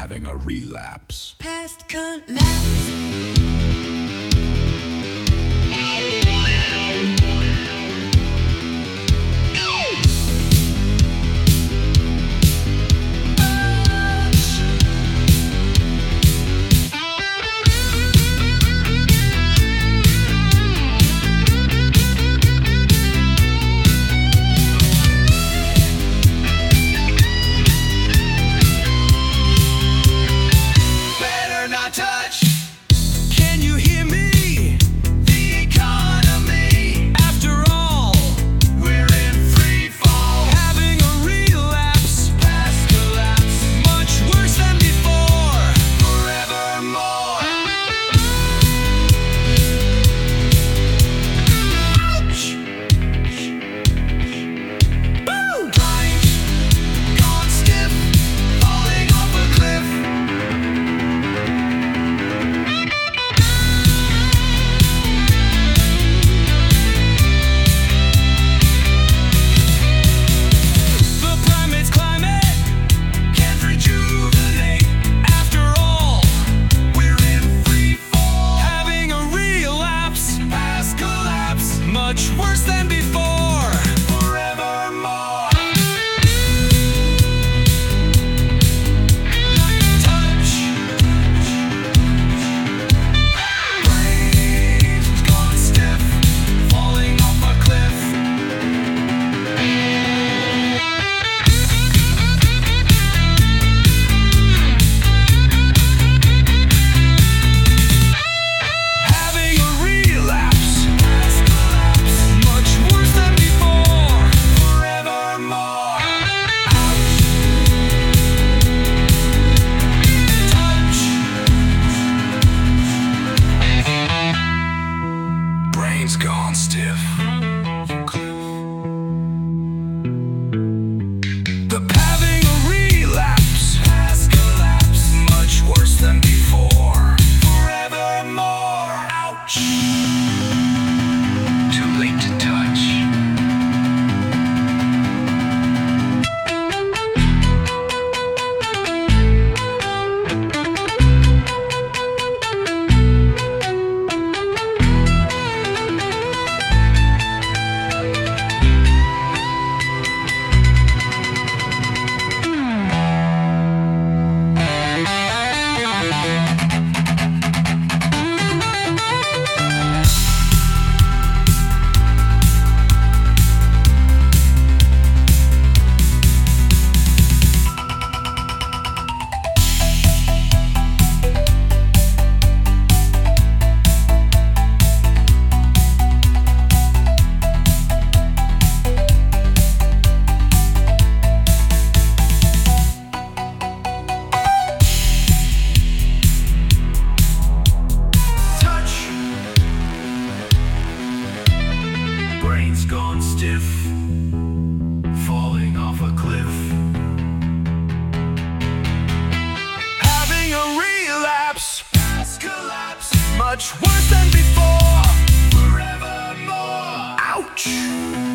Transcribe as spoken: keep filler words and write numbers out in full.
having a relapse. Past collapse. Touch. Can you hear me? The economy. After all, we're in free fall. Having a relapse. Past collapse. Much worse than before. Forevermore. Ouch. Boom. Blind. Gone stiff. Falling off a cliff. Much worse than before. Forevermore. Touch. Brains gone stiff, falling off a cliff. Having a relapse. Much worse than before. Forevermore. Ouch. Touch. Brains gone stiff. The having a relapse. Past collapse. Much worse than before. Forevermore. Ouch. Too late to touch. Brains gone stiff, falling off a cliff. Having a relapse. Past collapse. Much worse than before. Forevermore. Ouch.